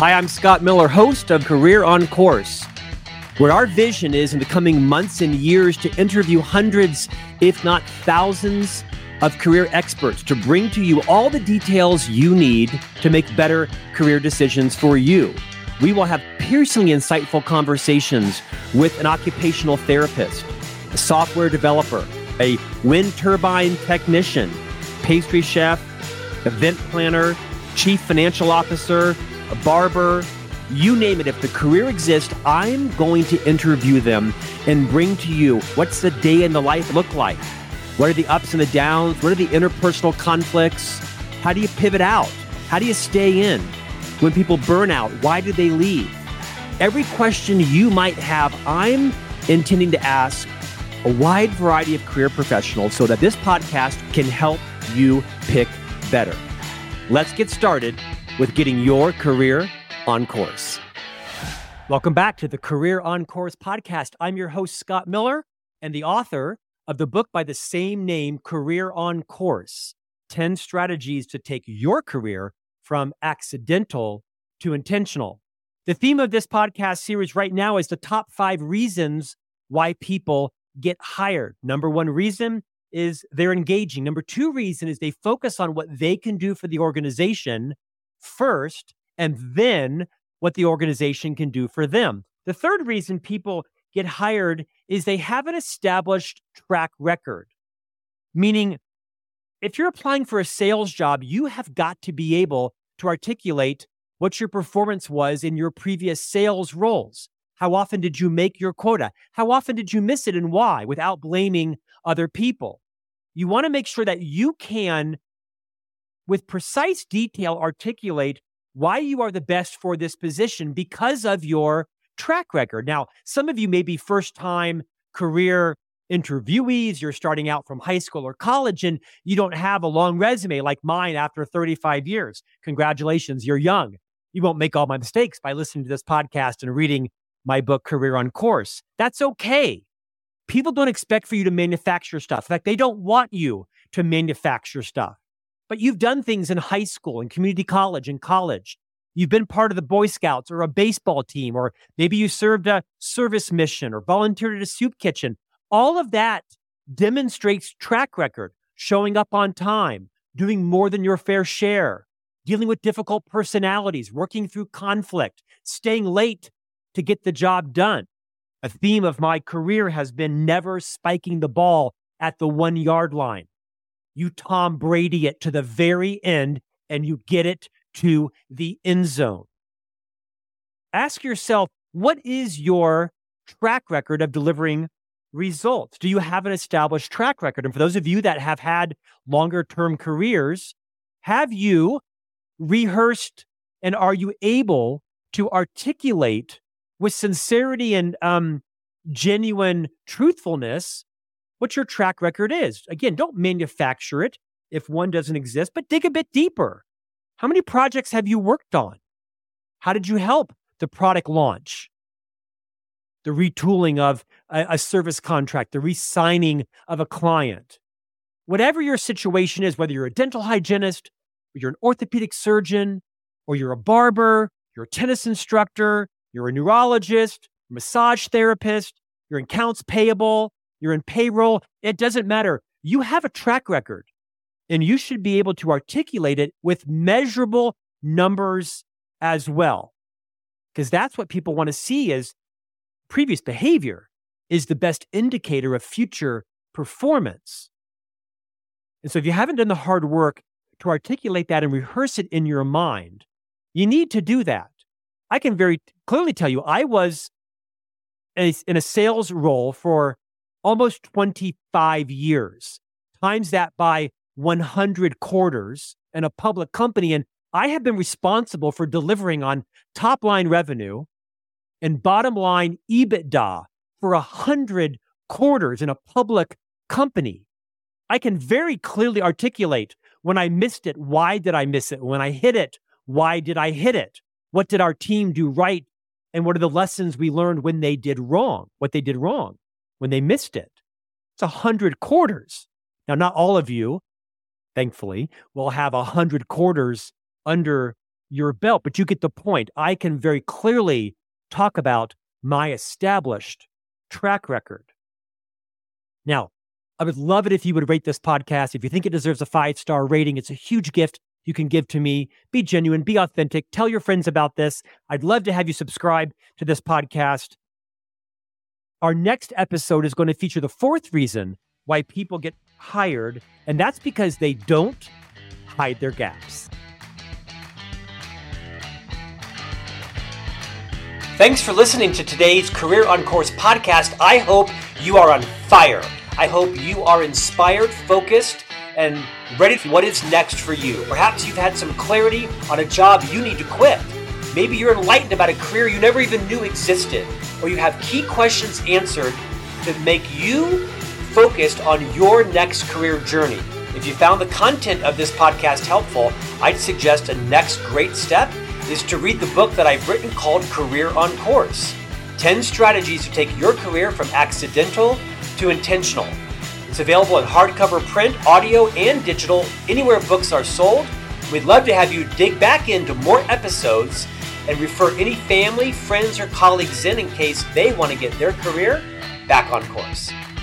Hi, I'm Scott Miller, host of Career on Course, where our vision is in the coming months and years to interview hundreds, if not thousands, of career experts to bring to you all the details you need to make better career decisions for you. We will have piercingly insightful conversations with an occupational therapist, a software developer, a wind turbine technician, pastry chef, event planner, chief financial officer, a barber, you name it. If the career exists, I'm going to interview them and bring to you what's the day in the life look like? What are the ups and the downs? What are the interpersonal conflicts? How do you pivot out? How do you stay in? When people burn out, why do they leave? Every question you might have, I'm intending to ask a wide variety of career professionals so that this podcast can help you pick better. Let's get started with getting your career on course. Welcome back to the Career on Course podcast. I'm your host, Scott Miller, and the author of the book by the same name, Career on Course, 10 Strategies to Take Your Career from Accidental to Intentional. The theme of this podcast series right now is the top 5 reasons why people get hired. Number 1 reason is they're engaging. Number 2 reason is they focus on what they can do for the organization first, and then what the organization can do for them. The third reason people get hired is they have an established track record. Meaning, if you're applying for a sales job, you have got to be able to articulate what your performance was in your previous sales roles. How often did you make your quota? How often did you miss it and why, without blaming other people? You want to make sure that you can, with precise detail, articulate why you are the best for this position because of your track record. Now, some of you may be first-time career interviewees. You're starting out from high school or college, and you don't have a long resume like mine after 35 years. Congratulations, you're young. You won't make all my mistakes by listening to this podcast and reading my book, Career on Course. That's okay. People don't expect for you to manufacture stuff. In fact, they don't want you to manufacture stuff. But you've done things in high school and community college and college. You've been part of the Boy Scouts or a baseball team, or maybe you served a service mission or volunteered at a soup kitchen. All of that demonstrates track record, showing up on time, doing more than your fair share, dealing with difficult personalities, working through conflict, staying late to get the job done. A theme of my career has been never spiking the ball at the 1-yard line. You Tom Brady it to the very end, and you get it to the end zone. Ask yourself, what is your track record of delivering results? Do you have an established track record? And for those of you that have had longer-term careers, have you rehearsed and are you able to articulate with sincerity and genuine truthfulness what your track record is? Again, don't manufacture it if one doesn't exist, but dig a bit deeper. How many projects have you worked on? How did you help the product launch? The retooling of a service contract, the re-signing of a client. Whatever your situation is, whether you're a dental hygienist, or you're an orthopedic surgeon, or you're a barber, you're a tennis instructor, you're a neurologist, massage therapist, you're in accounts payable, you're in payroll, it doesn't matter. You have a track record, and you should be able to articulate it with measurable numbers as well. Because that's what people want to see, is previous behavior is the best indicator of future performance. And so if you haven't done the hard work to articulate that and rehearse it in your mind, you need to do that. I can very clearly tell you, I was in a sales role for almost 25 years, times that by 100 quarters in a public company. And I have been responsible for delivering on top line revenue and bottom line EBITDA for 100 quarters in a public company. I can very clearly articulate when I missed it, why did I miss it? When I hit it, why did I hit it? What did our team do right? And what are the lessons we learned when they did wrong, what they did wrong, when they missed it? It's 100 quarters. Now, not all of you, thankfully, will have 100 quarters under your belt, but you get the point. I can very clearly talk about my established track record. Now, I would love it if you would rate this podcast. If you think it deserves a 5-star rating, it's a huge gift you can give to me. Be genuine, be authentic, tell your friends about this. I'd love to have you subscribe to this podcast. Our next episode is going to feature the 4th reason why people get hired, and that's because they don't hide their gaps. Thanks for listening to today's Career on Course podcast. I hope you are on fire. I hope you are inspired, focused, and ready for what is next for you. Perhaps you've had some clarity on a job you need to quit. Maybe you're enlightened about a career you never even knew existed, or you have key questions answered to make you focused on your next career journey. If you found the content of this podcast helpful, I'd suggest a next great step is to read the book that I've written called Career on Course, 10 Strategies to Take Your Career from Accidental to Intentional. It's available in hardcover, print, audio, and digital, anywhere books are sold. We'd love to have you dig back into more episodes and refer any family, friends, or colleagues in case they want to get their career back on course.